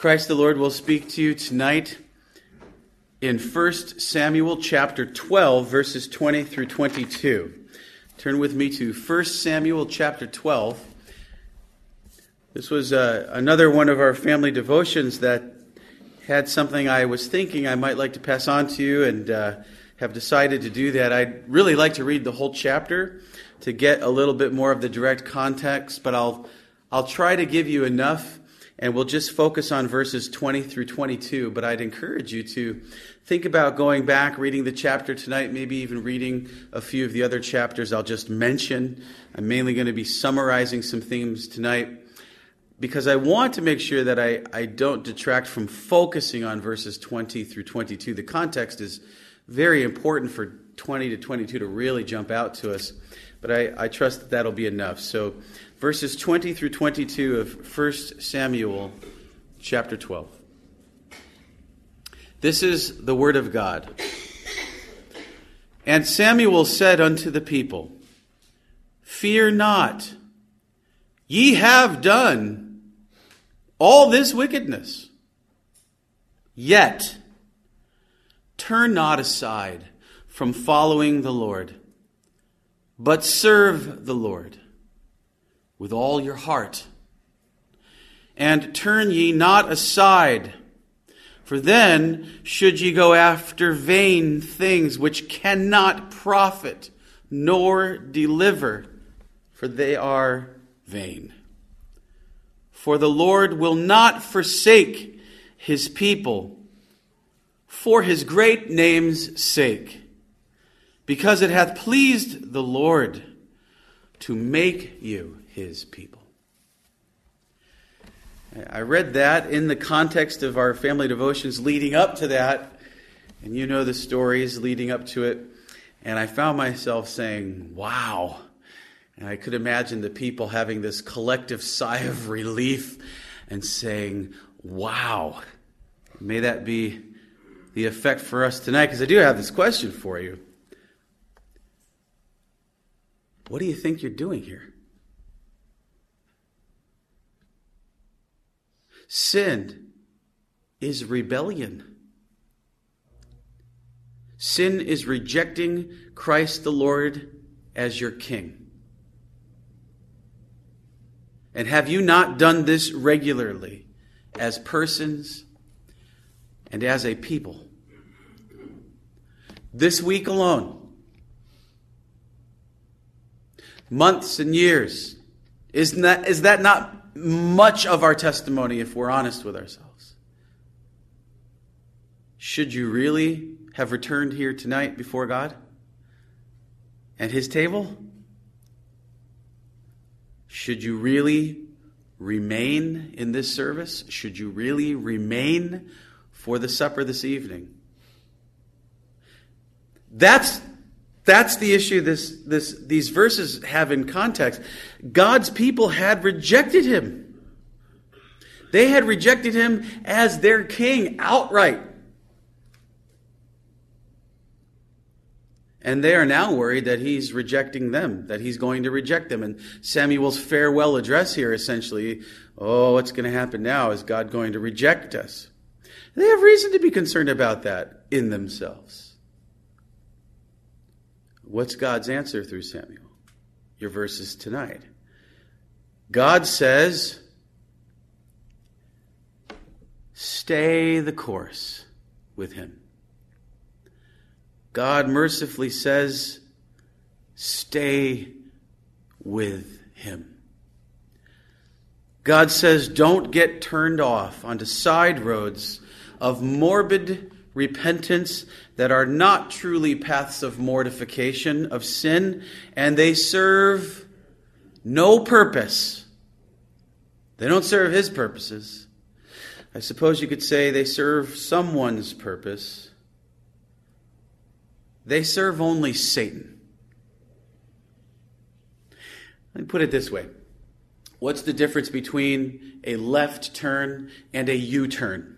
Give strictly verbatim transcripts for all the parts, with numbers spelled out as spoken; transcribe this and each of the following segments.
Christ the Lord will speak to you tonight in First Samuel chapter twelve, verses twenty through twenty-two. Turn with me to First Samuel chapter twelve. This was uh, another one of our family devotions that had something I was thinking I might like to pass on to you, and uh, have decided to do that. I'd really like to read the whole chapter to get a little bit more of the direct context, but I'll I'll try to give you enough. And we'll just focus on verses twenty through twenty-two, but I'd encourage you to think about going back, reading the chapter tonight, maybe even reading a few of the other chapters I'll just mention. I'm mainly going to be summarizing some themes tonight because I want to make sure that I, I don't detract from focusing on verses twenty through twenty-two. The context is very important for twenty to twenty-two to really jump out to us, but I, I trust that that'll be enough. So verses twenty through twenty-two of First Samuel chapter twelve. This is the word of God. And Samuel said unto the people, Fear not, ye have done all this wickedness. Yet turn not aside from following the Lord, but serve the Lord with all your heart. And turn ye not aside, for then should ye go after vain things which cannot profit nor deliver, for they are vain. For the Lord will not forsake his people for his great name's sake, because it hath pleased the Lord to make you his people. I read that in the context of our family devotions leading up to that, and you know the stories leading up to it, and I found myself saying, wow. And I could imagine the people having this collective sigh of relief and saying, wow. May that be the effect for us tonight, because I do have this question for you. What do you think you're doing here? Sin is rebellion. Sin is rejecting Christ the Lord as your King. And have you not done this regularly as persons and as a people? This week alone, months and years, isn't that, is that not much of our testimony if we're honest with ourselves? Should you really have returned here tonight before God and his table? Should you really remain in this service? Should you really remain for the supper this evening? That's That's the issue this, this, these verses have in context. God's people had rejected him. They had rejected him as their king outright. And they are now worried that he's rejecting them, that he's going to reject them. And Samuel's farewell address here essentially, oh, what's going to happen now? Is God going to reject us? They have reason to be concerned about that in themselves. What's God's answer through Samuel? Your verses tonight. God says, stay the course with him. God mercifully says, stay with him. God says, don't get turned off onto side roads of morbid repentance that are not truly paths of mortification of sin, and they serve no purpose. They don't serve his purposes. I suppose you could say they serve someone's purpose. They serve only Satan. Let me put it this way. What's the difference between a left turn and a U-turn?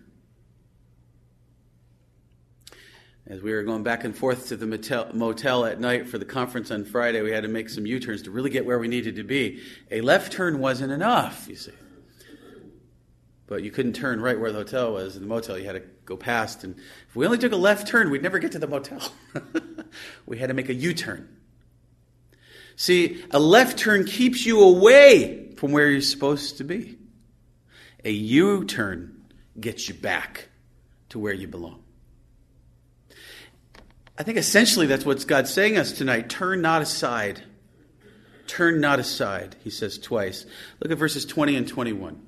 As we were going back and forth to the motel, motel at night for the conference on Friday, we had to make some U-turns to really get where we needed to be. A left turn wasn't enough, you see. but you couldn't turn right where the hotel was. In the motel, you had to go past. And if we only took a left turn, we'd never get to the motel. We had to make a U-turn. See, a left turn keeps you away from where you're supposed to be. A U-turn gets you back to where you belong. I think essentially that's what God's saying us tonight. Turn not aside. Turn not aside, he says twice. Look at verses twenty and twenty-one.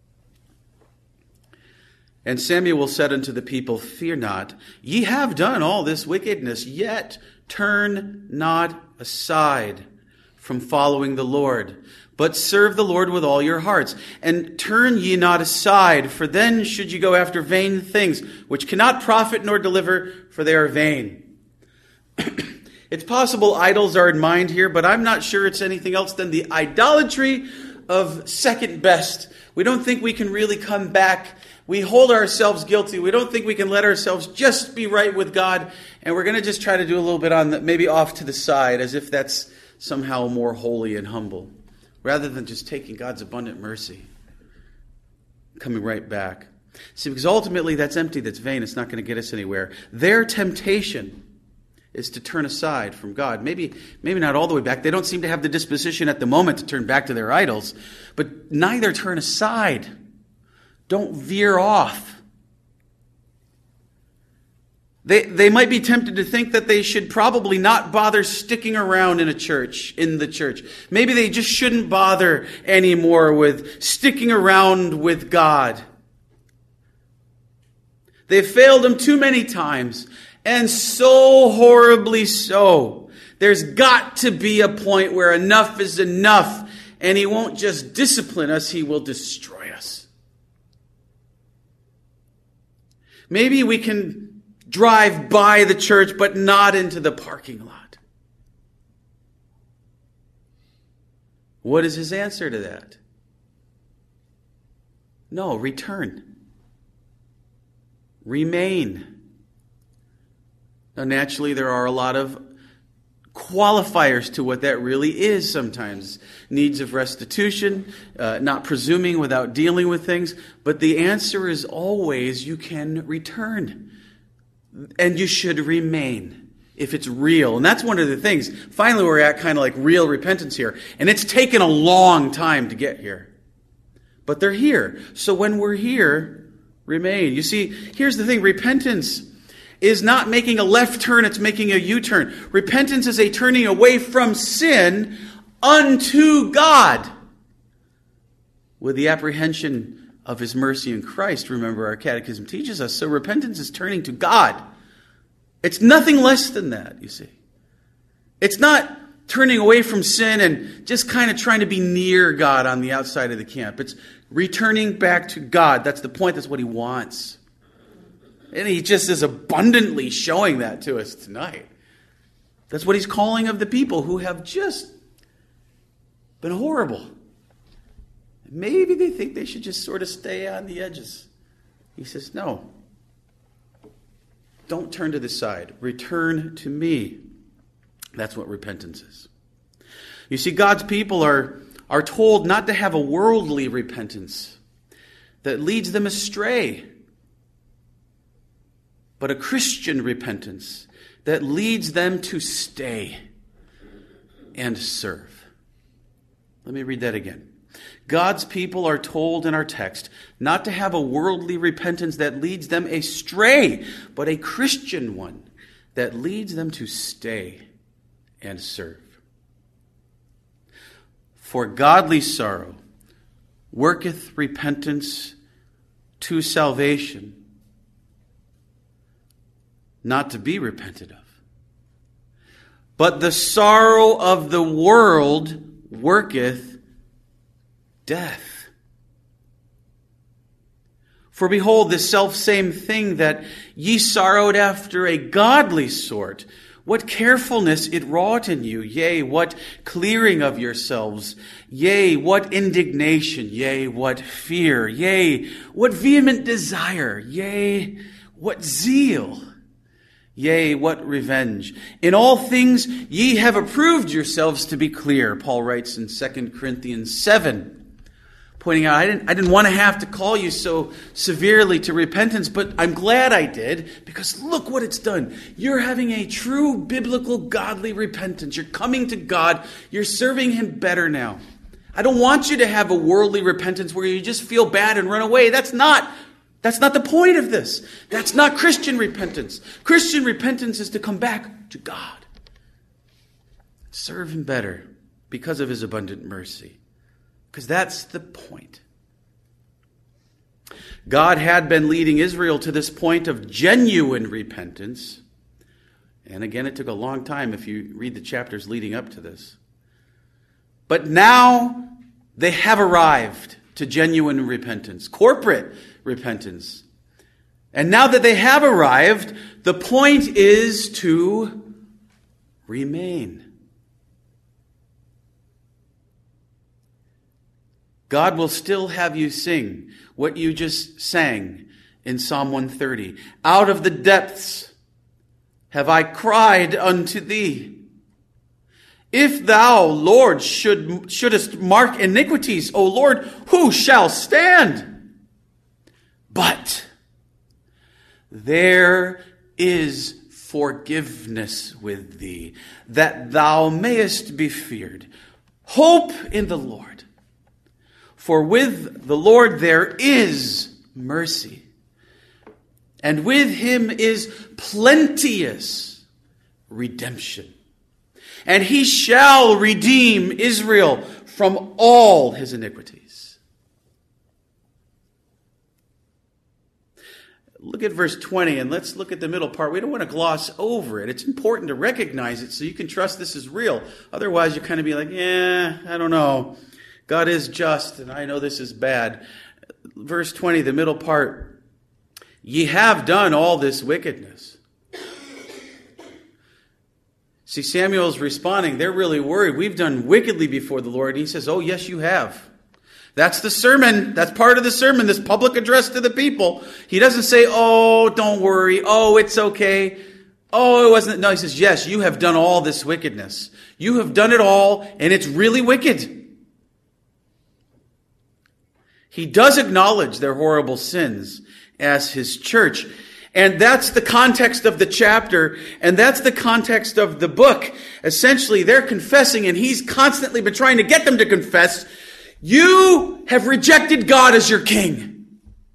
And Samuel said unto the people, fear not, ye have done all this wickedness, yet turn not aside from following the Lord, but serve the Lord with all your hearts. And turn ye not aside, for then should ye go after vain things, which cannot profit nor deliver, for they are vain. It's possible idols are in mind here, but I'm not sure it's anything else than the idolatry of second best. We don't think we can really come back. We hold ourselves guilty. We don't think we can let ourselves just be right with God. And we're going to just try to do a little bit on the, maybe off to the side, as if that's somehow more holy and humble, rather than just taking God's abundant mercy, coming right back. See, because ultimately that's empty, that's vain. It's not going to get us anywhere. Their temptation is to turn aside from God. Maybe, maybe not all the way back. They don't seem to have the disposition at the moment to turn back to their idols, but neither turn aside. Don't veer off. They, they might be tempted to think that they should probably not bother sticking around in a church, in the church. Maybe they just shouldn't bother anymore with sticking around with God. They've failed him too many times, and so horribly so. There's got to be a point where enough is enough, and he won't just discipline us, he will destroy us. Maybe we can drive by the church, but not into the parking lot. What is his answer to that? No, return. Remain. Now, naturally, there are a lot of qualifiers to what that really is sometimes. Needs of restitution, uh, not presuming without dealing with things. But the answer is always you can return. And you should remain if it's real. And that's one of the things. Finally, we're at kind of like real repentance here. And it's taken a long time to get here. But they're here. So when we're here, remain. You see, here's the thing. Repentance is not making a left turn, it's making a U-turn. Repentance is a turning away from sin unto God with the apprehension of his mercy in Christ. Remember, our catechism teaches us. So repentance is turning to God. It's nothing less than that, you see. It's not turning away from sin and just kind of trying to be near God on the outside of the camp. It's returning back to God. That's the point. That's what he wants. And he just is abundantly showing that to us tonight. That's what he's calling of the people who have just been horrible. Maybe they think they should just sort of stay on the edges. He says, no. Don't turn to the side. Return to me. That's what repentance is. You see, God's people are, are told not to have a worldly repentance that leads them astray, but a Christian repentance that leads them to stay and serve. Let me read that again. God's people are told in our text not to have a worldly repentance that leads them astray, but a Christian one that leads them to stay and serve. For godly sorrow worketh repentance to salvation, not to be repented of. But the sorrow of the world worketh death. For behold, this selfsame thing that ye sorrowed after a godly sort, what carefulness it wrought in you, yea, what clearing of yourselves, yea, what indignation, yea, what fear, yea, what vehement desire, yea, what zeal, yea, what revenge. In all things ye have approved yourselves to be clear, Paul writes in Second Corinthians seven. pointing out, I didn't, I didn't want to have to call you so severely to repentance, but I'm glad I did, because look what it's done. You're having a true biblical godly repentance. You're coming to God. You're serving Him better now. I don't want you to have a worldly repentance where you just feel bad and run away. That's not, that's not the point of this. That's not Christian repentance. Christian repentance is to come back to God. Serve Him better because of His abundant mercy. Because that's the point. God had been leading Israel to this point of genuine repentance. And again, it took a long time if you read the chapters leading up to this. But now they have arrived to genuine repentance, corporate repentance. And now that they have arrived, the point is to remain. God will still have you sing what you just sang in Psalm one thirty. Out of the depths have I cried unto thee. If thou, Lord, should, shouldest mark iniquities, O Lord, who shall stand? But there is forgiveness with thee, that thou mayest be feared. Hope in the Lord. For with the Lord there is mercy, and with Him is plenteous redemption. And He shall redeem Israel from all his iniquities. Look at verse twenty, and let's look at the middle part. We don't want to gloss over it. It's important to recognize it so you can trust this is real. Otherwise, you kind of be like, yeah, I don't know. God is just, and I know this is bad. Verse twenty, the middle part. Ye have done all this wickedness. See, Samuel's responding. They're really worried. We've done wickedly before the Lord. And he says, oh, yes, you have. That's the sermon. That's part of the sermon, this public address to the people. He doesn't say, oh, don't worry. Oh, it's okay. Oh, it wasn't. No, he says, yes, you have done all this wickedness. You have done it all, and it's really wicked. He does acknowledge their horrible sins as His church. And that's the context of the chapter. And that's the context of the book. Essentially, they're confessing, and He's constantly been trying to get them to confess, you have rejected God as your king.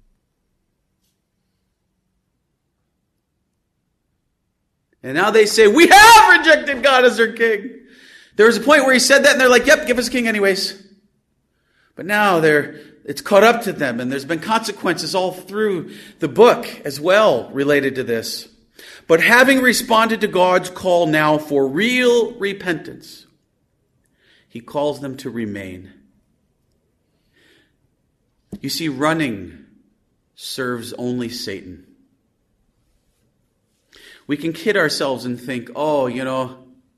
And now they say, we have rejected God as our king. There was a point where He said that, and they're like, yep, give us a king anyways. But now they're It's caught up to them, and there's been consequences all through the book as well related to this. But having responded to God's call now for real repentance, He calls them to remain. You see, running serves only Satan. We can kid ourselves and think, oh, you know,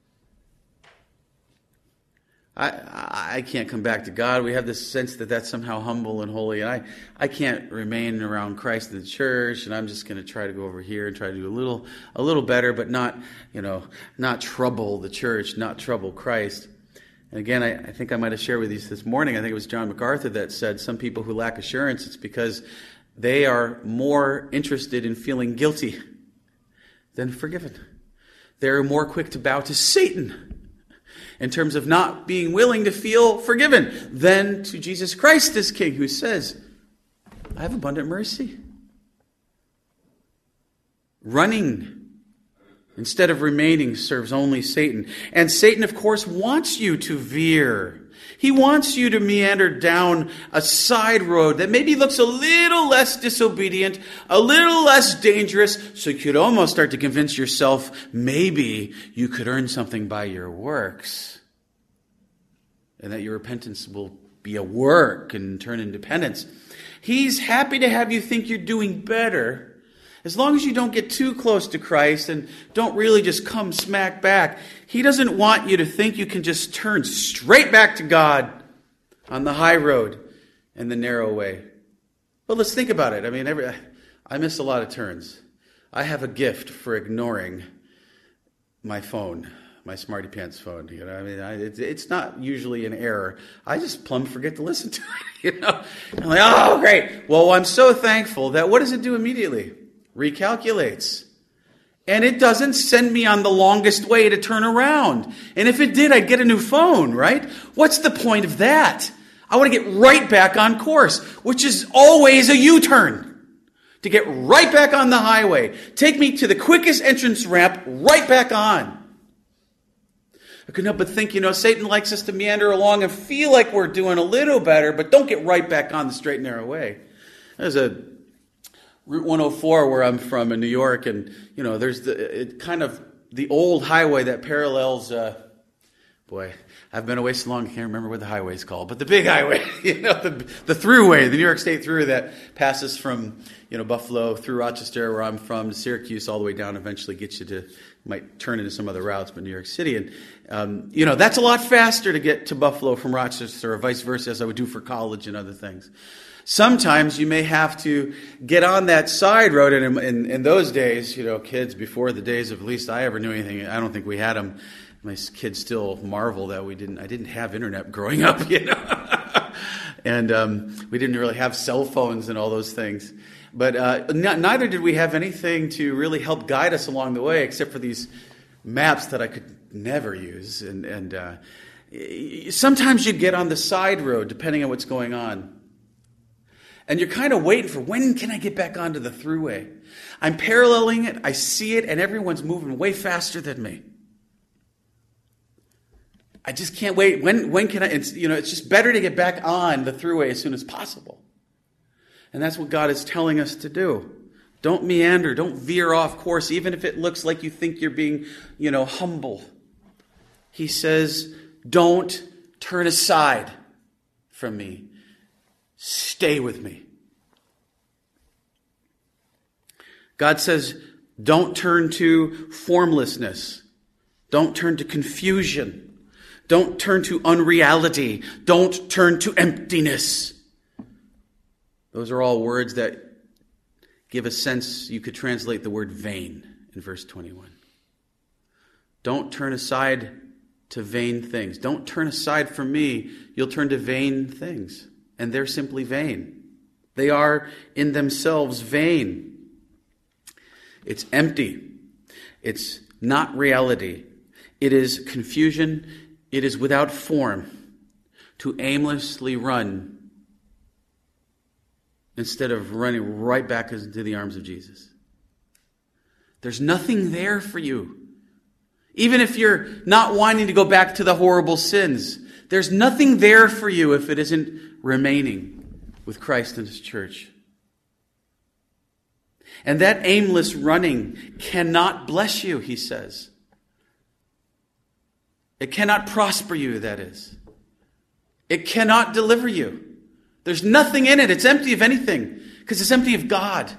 I, I can't come back to God. We have this sense that that's somehow humble and holy. And I, I can't remain around Christ in the church. And I'm just going to try to go over here and try to do a little, a little better, but not, you know, not trouble the church, not trouble Christ. And again, I, I think I might have shared with you this morning. I think it was John MacArthur that said some people who lack assurance, it's because they are more interested in feeling guilty than forgiven. They're more quick to bow to Satan in terms of not being willing to feel forgiven than to Jesus Christ as King, who says, I have abundant mercy. Running instead of remaining serves only Satan. And Satan, of course, wants you to veer. He wants you to meander down a side road that maybe looks a little less disobedient, a little less dangerous, so you could almost start to convince yourself maybe you could earn something by your works, and that your repentance will be a work and turn into penance. He's happy to have you think you're doing better, as long as you don't get too close to Christ and don't really just come smack back. He doesn't want you to think you can just turn straight back to God on the high road and the narrow way. Well, let's think about it. I mean, every, I miss a lot of turns. I have a gift for ignoring my phone my Smarty Pants phone. You know, I mean, I, it's, it's not usually an error. I just plumb forget to listen to it. You know, I'm like, oh, great. Well, I'm so thankful that what does it do immediately? Recalculates. And it doesn't send me on the longest way to turn around. And if it did, I'd get a new phone, right? What's the point of that? I want to get right back on course, which is always a U-turn. To get right back on the highway. Take me to the quickest entrance ramp, right back on. I couldn't help but think, you know, Satan likes us to meander along and feel like we're doing a little better, but don't get right back on the straight and narrow way. There's a Route one oh four where I'm from in New York, and, you know, there's the it kind of the old highway that parallels, uh, boy, I've been away so long I can't remember what the highway's called, but the big highway, you know, the the thruway, the New York State thruway that passes from, you know, Buffalo through Rochester, where I'm from, to Syracuse, all the way down, eventually gets you to, might turn into some other routes, but New York City. And, um, you know, that's a lot faster to get to Buffalo from Rochester, or vice versa, as I would do for college and other things. Sometimes you may have to get on that side road, and in, in, in those days, you know, kids, before the days of, at least I ever knew anything, I don't think we had them. My kids still marvel that we didn't, I didn't have internet growing up, you know. And um, we didn't really have cell phones and all those things. But uh, n- neither did we have anything to really help guide us along the way, except for these maps that I could never use. And, and uh, sometimes you get on the side road, depending on what's going on. And you're kind of waiting for, when can I get back onto the thruway? I'm paralleling it, I see it, and everyone's moving way faster than me. I just can't wait. When when can I, it's, you know, it's just better to get back on the thruway as soon as possible. And that's what God is telling us to do. Don't meander, don't veer off course, even if it looks like you think you're being, you know, humble. He says, don't turn aside from me. Stay with me. God says, don't turn to formlessness. Don't turn to confusion. Don't turn to unreality. Don't turn to emptiness. Those are all words that give a sense. You could translate the word vain in verse twenty-one. Don't turn aside to vain things. Don't turn aside from me. You'll turn to vain things. And they're simply vain. They are in themselves vain. It's empty. It's not reality. It is confusion. It is without form to aimlessly run instead of running right back into the arms of Jesus. There's nothing there for you. Even if you're not wanting to go back to the horrible sins, there's nothing there for you if it isn't remaining with Christ and His church. And that aimless running cannot bless you, he says. It cannot prosper you, that is. It cannot deliver you. There's nothing in it. It's empty of anything because it's empty of God.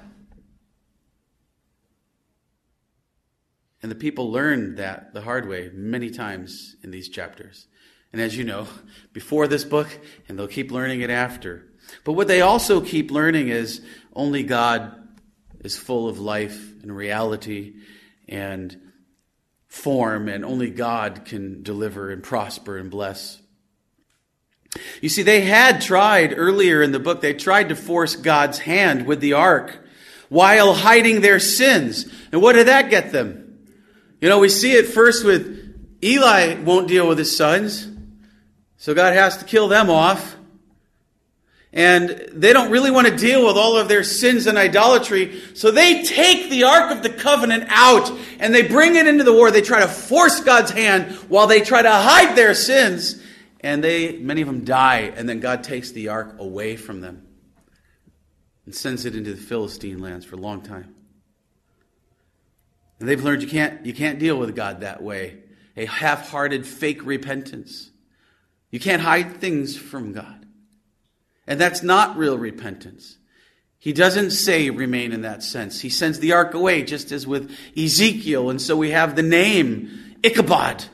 And the people learned that the hard way many times in these chapters. And as you know, before this book, and they'll keep learning it after. But what they also keep learning is only God is full of life and reality and form, and only God can deliver and prosper and bless. You see, they had tried earlier in the book, they tried to force God's hand with the ark while hiding their sins. And what did that get them? You know, we see it first with Eli won't deal with his sons, so God has to kill them off. And they don't really want to deal with all of their sins and idolatry, so they take the Ark of the Covenant out and they bring it into the war. They try to force God's hand while they try to hide their sins. And they, many of them die, and then God takes the Ark away from them and sends it into the Philistine lands for a long time. And they've learned you can't, you can't deal with God that way. A half-hearted fake repentance. You can't hide things from God. And that's not real repentance. He doesn't say remain in that sense. He sends the ark away, just as with Ezekiel. And so we have the name Ichabod,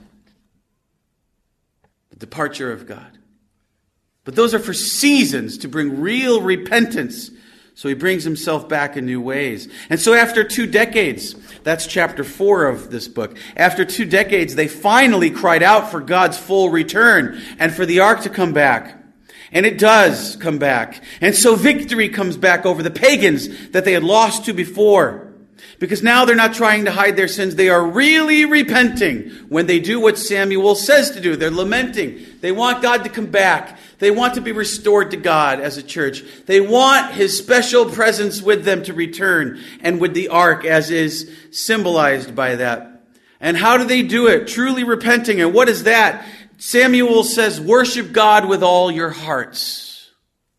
the departure of God. But those are for seasons to bring real repentance So he brings himself back in new ways. And so after two decades, that's chapter four of this book, after two decades, they finally cried out for God's full return and for the ark to come back. And it does come back. And so victory comes back over the pagans that they had lost to before. Because now they're not trying to hide their sins. They are really repenting when they do what Samuel says to do. They're lamenting. They want God to come back. They want to be restored to God as a church. They want his special presence with them to return, and with the ark, as is symbolized by that. And how do they do it? Truly repenting. And what is that? Samuel says, worship God with all your hearts.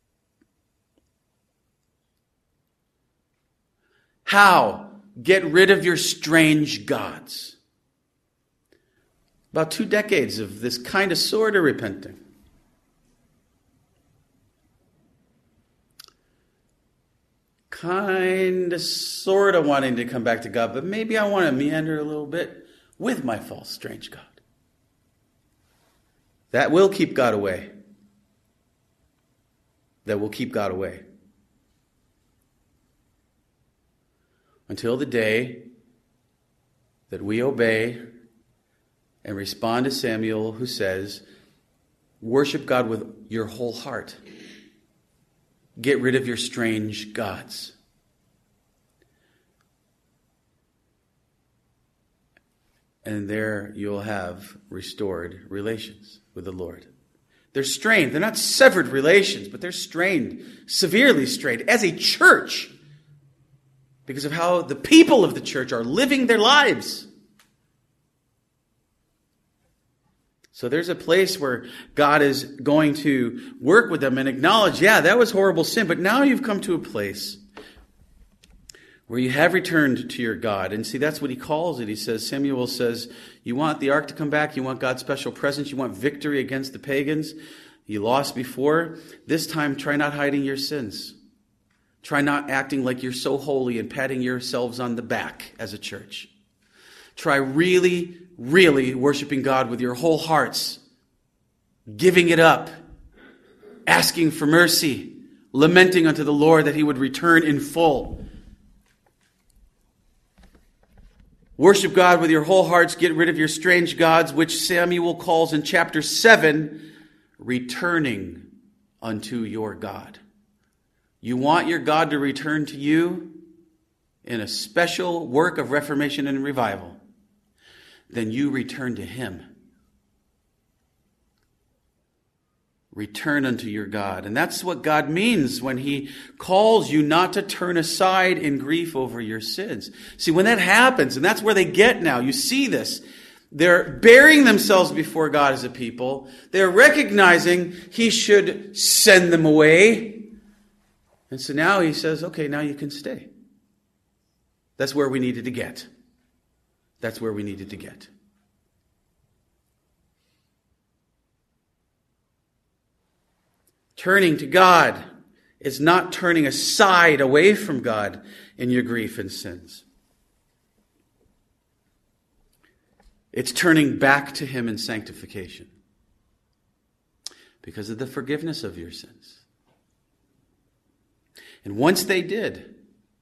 How? Get rid of your strange gods. About two decades of this kind of sort of repenting. Kind of sort of wanting to come back to God, but maybe I want to meander a little bit with my false strange god. That will keep God away. That will keep God away. Until the day that we obey and respond to Samuel, who says, worship God with your whole heart. Get rid of your strange gods. And there you'll have restored relations with the Lord. They're strained. They're not severed relations, but they're strained, severely strained, as a church, because of how the people of the church are living their lives. So there's a place where God is going to work with them and acknowledge, yeah, that was horrible sin, but now you've come to a place where you have returned to your God. And see, that's what he calls it. He says, Samuel says, you want the ark to come back, you want God's special presence, you want victory against the pagans. You lost before. This time, try not hiding your sins. Try not acting like you're so holy and patting yourselves on the back as a church. Try really, really worshiping God with your whole hearts, giving it up, asking for mercy, lamenting unto the Lord that he would return in full. Worship God with your whole hearts, get rid of your strange gods, which Samuel calls in chapter seven, returning unto your God. You want your God to return to you in a special work of reformation and revival, then you return to him. Return unto your God. And that's what God means when he calls you not to turn aside in grief over your sins. See, when that happens, and that's where they get now, you see this. They're burying themselves before God as a people. They're recognizing he should send them away. And so now he says, okay, now you can stay. That's where we needed to get. That's where we needed to get. Turning to God is not turning aside away from God in your grief and sins. It's turning back to him in sanctification because of the forgiveness of your sins. And once they did,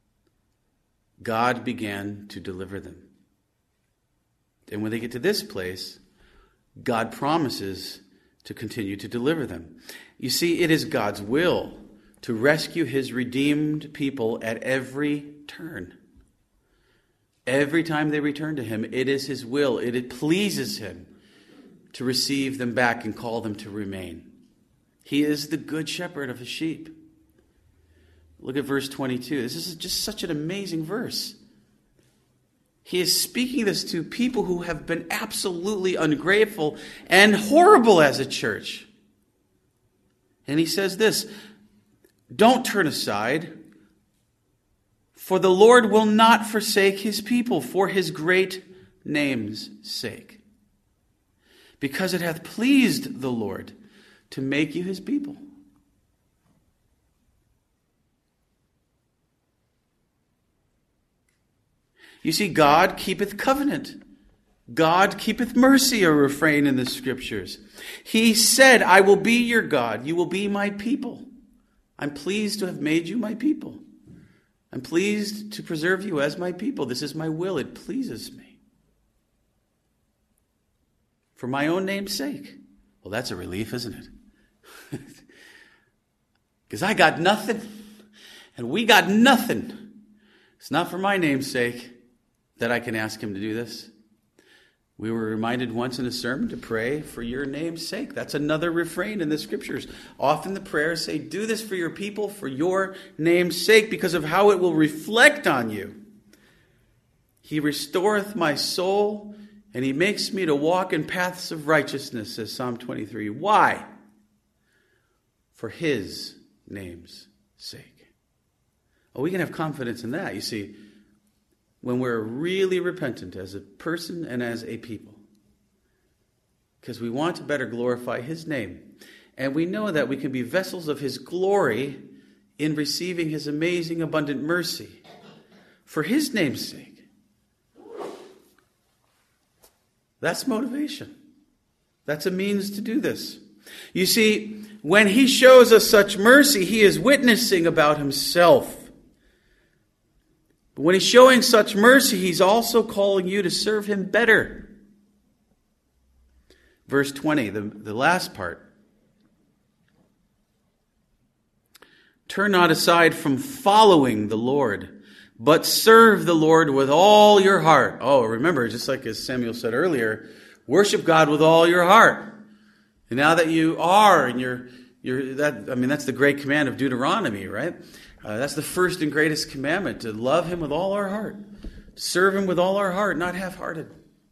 God began to deliver them. And when they get to this place, God promises to continue to deliver them. You see, it is God's will to rescue his redeemed people at every turn. Every time they return to him, it is his will. It, it pleases him to receive them back and call them to remain. He is the good shepherd of his sheep. Look at verse twenty-two. This is just such an amazing verse. He is speaking this to people who have been absolutely ungrateful and horrible as a church. And he says this, don't turn aside, for the Lord will not forsake his people for his great name's sake, because it hath pleased the Lord to make you his people. You see, God keepeth covenant. God keepeth mercy, a refrain in the scriptures. He said, I will be your God. You will be my people. I'm pleased to have made you my people. I'm pleased to preserve you as my people. This is my will. It pleases me. For my own name's sake. Well, that's a relief, isn't it? Because I got nothing, and we got nothing. It's not for my name's sake that I can ask him to do this. We were reminded once in a sermon to pray for your name's sake. That's another refrain in the scriptures. Often the prayers say, do this for your people, for your name's sake, because of how it will reflect on you. He restoreth my soul, and he makes me to walk in paths of righteousness, says Psalm twenty-three. Why? For his name's sake. Oh, we can have confidence in that. You see, when we're really repentant as a person and as a people, because we want to better glorify his name. And we know that we can be vessels of his glory in receiving his amazing abundant mercy for his name's sake. That's motivation. That's a means to do this. You see, when he shows us such mercy, he is witnessing about himself. But when he's showing such mercy, he's also calling you to serve him better. Verse twenty, the, the last part. Turn not aside from following the Lord, but serve the Lord with all your heart. Oh, remember, just like as Samuel said earlier, worship God with all your heart. And now that you are, and you're, you're that, I mean, that's the great command of Deuteronomy, right? Uh, that's the first and greatest commandment, to love him with all our heart, to serve him with all our heart, not half-hearted.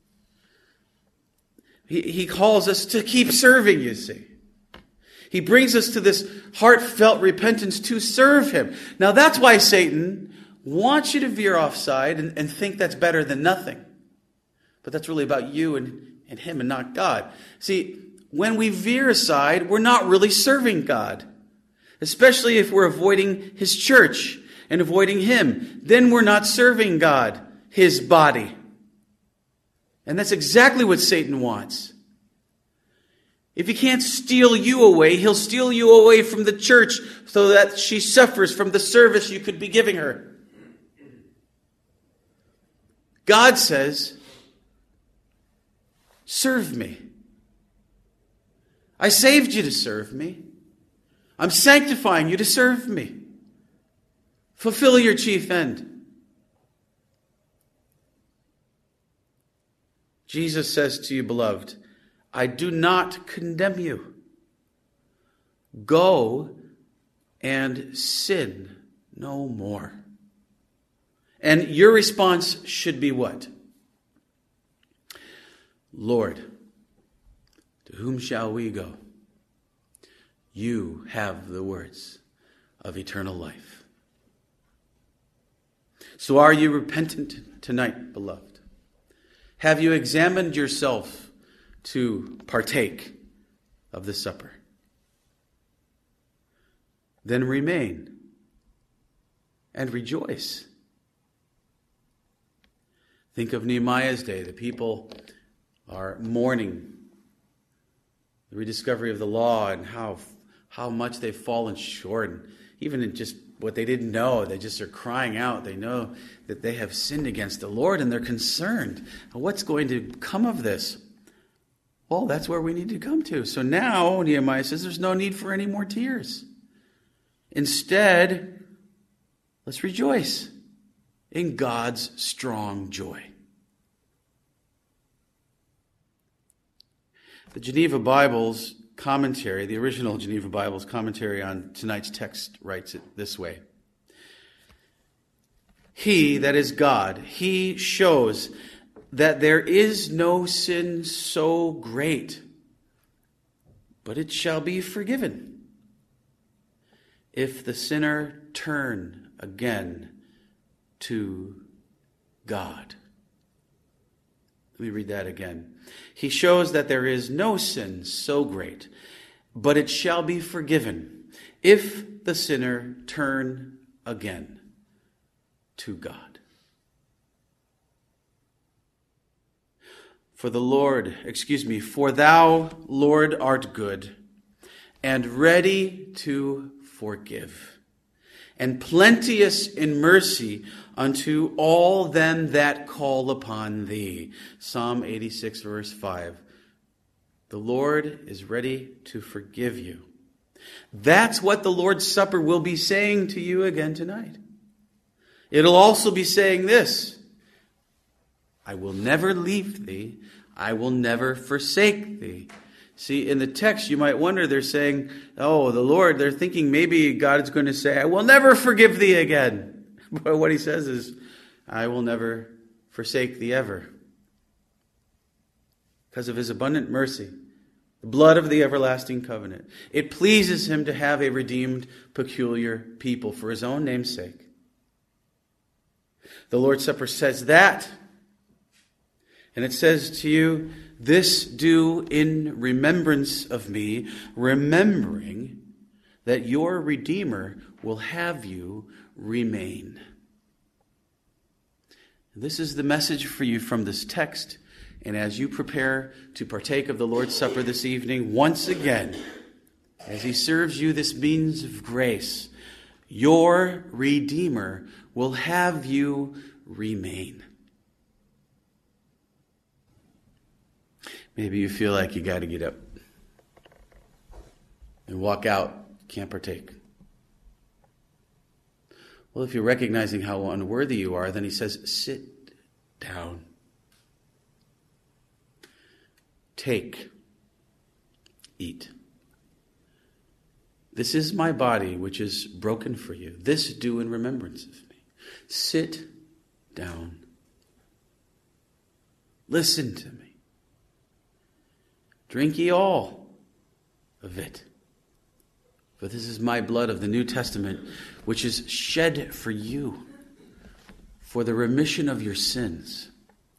He, he calls us to keep serving, you see. He brings us to this heartfelt repentance to serve him. Now that's why Satan wants you to veer offside and, and think that's better than nothing. But that's really about you and, and him and not God. See, when we veer aside, we're not really serving God. Especially if we're avoiding his church and avoiding him. Then we're not serving God, his body. And that's exactly what Satan wants. If he can't steal you away, he'll steal you away from the church so that she suffers from the service you could be giving her. God says, serve me. I saved you to serve me. I'm sanctifying you to serve me. Fulfill your chief end. Jesus says to you, beloved, I do not condemn you. Go and sin no more. And your response should be what? Lord, to whom shall we go? You have the words of eternal life. So are you repentant tonight, beloved? Have you examined yourself to partake of the supper? Then remain and rejoice. Think of Nehemiah's day. The people are mourning the rediscovery of the law and how how much they've fallen short. And even in just what they didn't know, they just are crying out. They know that they have sinned against the Lord, and they're concerned. What's going to come of this? Well, that's where we need to come to. So now, Nehemiah says, there's no need for any more tears. Instead, let's rejoice in God's strong joy. The Geneva Bible's commentary, the original Geneva Bible's commentary on tonight's text writes it this way. He, that is God, he shows that there is no sin so great, but it shall be forgiven if the sinner turn again to God. Let me read that again. He shows that there is no sin so great, but it shall be forgiven if the sinner turn again to God. For the Lord, excuse me, for thou, Lord, art good and ready to forgive and plenteous in mercy unto all them that call upon thee. Psalm eighty-six, verse five. The Lord is ready to forgive you. That's what the Lord's Supper will be saying to you again tonight. It'll also be saying this: I will never leave thee. I will never forsake thee. See, in the text, you might wonder, they're saying, oh, the Lord, they're thinking maybe God is going to say, I will never forgive thee again. But what he says is, I will never forsake thee ever. Because of his abundant mercy, the blood of the everlasting covenant. It pleases him to have a redeemed, peculiar people for his own name's sake. The Lord's Supper says that. And it says to you, this do in remembrance of me, remembering that your Redeemer will have you remain. This is the message for you from this text. And as you prepare to partake of the Lord's Supper this evening, once again, as he serves you this means of grace, your Redeemer will have you remain. Maybe you feel like you got to get up and walk out, can't partake. Well, if you're recognizing how unworthy you are, then he says, sit down. Take, eat. This is my body, which is broken for you. This do in remembrance of me. Sit down. Listen to me. Drink ye all of it. For this is my blood of the New Testament, which is shed for you, for the remission of your sins.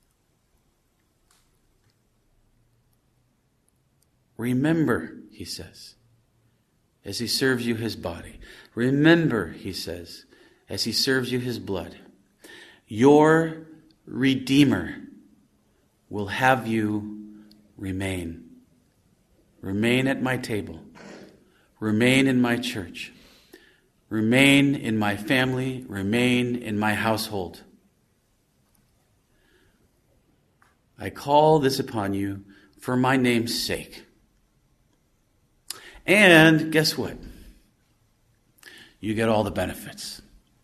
Remember, he says, as he serves you his body. Remember, he says, as he serves you his blood. Your Redeemer will have you remain. Remain at my table. Remain in my church. Remain in my family. Remain in my household. I call this upon you for my name's sake. And guess what? You get all the benefits.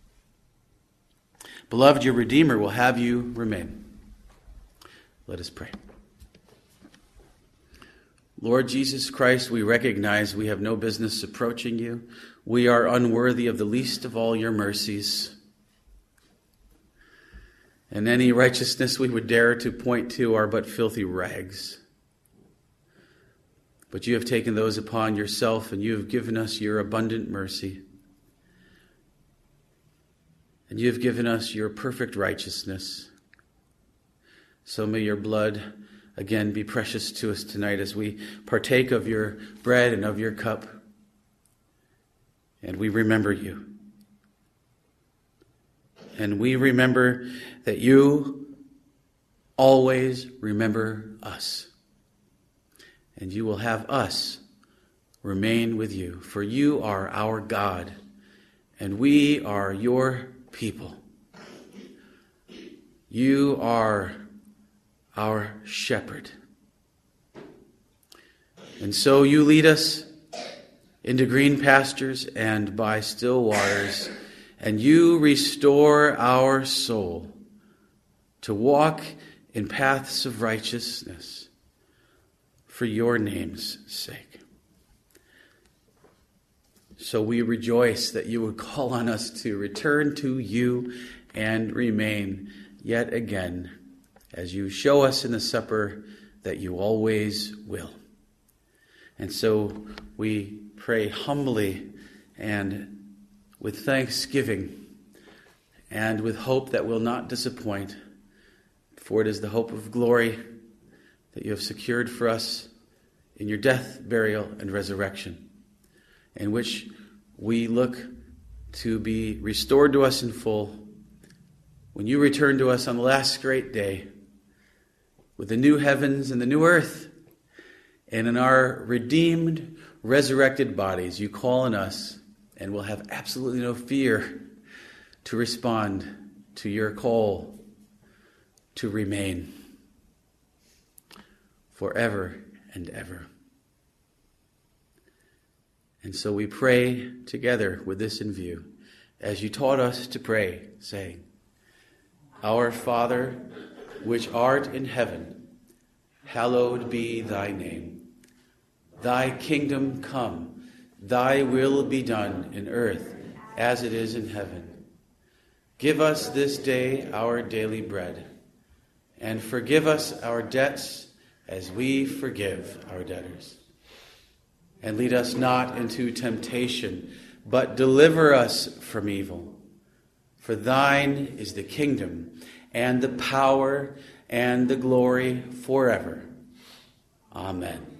Beloved, your Redeemer will have you remain. Let us pray. Lord Jesus Christ, we recognize we have no business approaching you. We are unworthy of the least of all your mercies. And any righteousness we would dare to point to are but filthy rags. But you have taken those upon yourself, and you have given us your abundant mercy. And you have given us your perfect righteousness. So may your blood again be precious to us tonight as we partake of your bread and of your cup. And we remember you. And we remember that you always remember us. And you will have us remain with you. For you are our God, and we are your people. You are our shepherd. And so you lead us into green pastures and by still waters, and you restore our soul to walk in paths of righteousness for your name's sake. So we rejoice that you would call on us to return to you and remain yet again, as you show us in the supper that you always will. And so we pray humbly and with thanksgiving and with hope that will not disappoint, for it is the hope of glory that you have secured for us in your death, burial, and resurrection, in which we look to be restored to us in full when you return to us on the last great day with the new heavens and the new earth, and in our redeemed, resurrected bodies, you call on us and will have absolutely no fear to respond to your call to remain forever and ever. And so we pray together with this in view, as you taught us to pray, saying, Our Father, which art in heaven, hallowed be thy name. Thy kingdom come, thy will be done in earth as it is in heaven. Give us this day our daily bread, and forgive us our debts as we forgive our debtors. And lead us not into temptation, but deliver us from evil. For thine is the kingdom, and the power, and the glory forever. Amen.